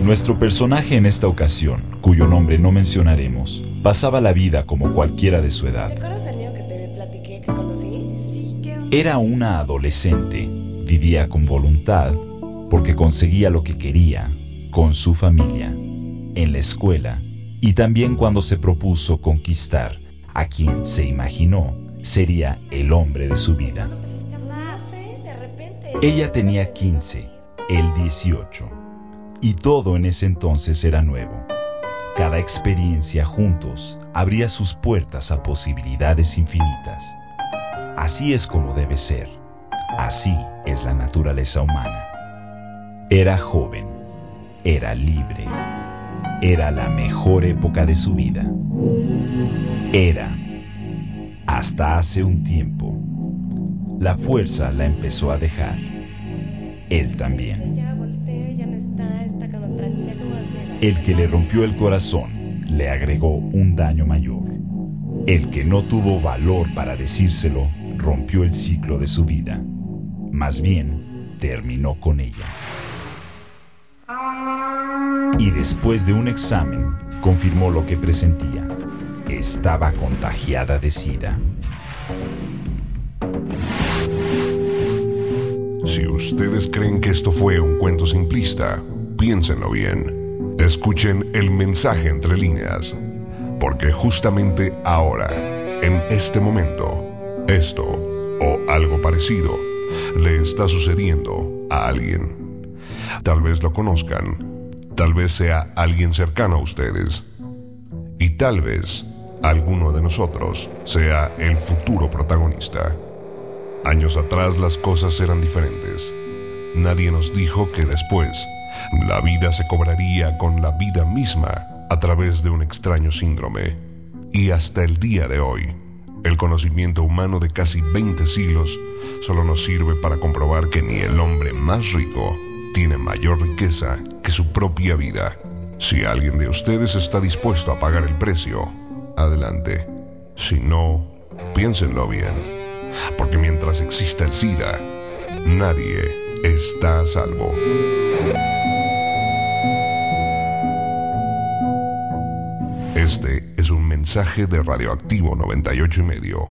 Nuestro personaje en esta ocasión, cuyo nombre no mencionaremos, pasaba la vida como cualquiera de su edad. ¿Recuerdas al niño que te platiqué que conocí? Sí, que... Era una adolescente, vivía con voluntad, porque conseguía lo que quería, con su familia, en la escuela, y también cuando se propuso conquistar a quien se imaginó sería el hombre de su vida. Ella tenía 15, él 18, y todo en ese entonces era nuevo. Cada experiencia juntos abría sus puertas a posibilidades infinitas. Así es como debe ser, así es la naturaleza humana. Era joven, era libre, era la mejor época de su vida. Era, hasta hace un tiempo, la fuerza la empezó a dejar. Él también. El que le rompió el corazón le agregó un daño mayor. El que no tuvo valor para decírselo rompió el ciclo de su vida. Más bien, terminó con ella. Y después de un examen, confirmó lo que presentía. Estaba contagiada de SIDA. Si ustedes creen que esto fue un cuento simplista, piénsenlo bien. Escuchen el mensaje entre líneas, porque justamente ahora, en este momento, esto o algo parecido le está sucediendo a alguien. Tal vez lo conozcan, tal vez sea alguien cercano a ustedes, y tal vez alguno de nosotros sea el futuro protagonista. Años atrás las cosas eran diferentes. Nadie nos dijo que después la vida se cobraría con la vida misma a través de un extraño síndrome. Y hasta el día de hoy, el conocimiento humano de casi 20 siglos solo nos sirve para comprobar que ni el hombre más rico tiene mayor riqueza que su propia vida. Si alguien de ustedes está dispuesto a pagar el precio, adelante. Si no, piénsenlo bien, porque mientras exista el SIDA, nadie está a salvo. Este es un mensaje de Radioactivo 98.5.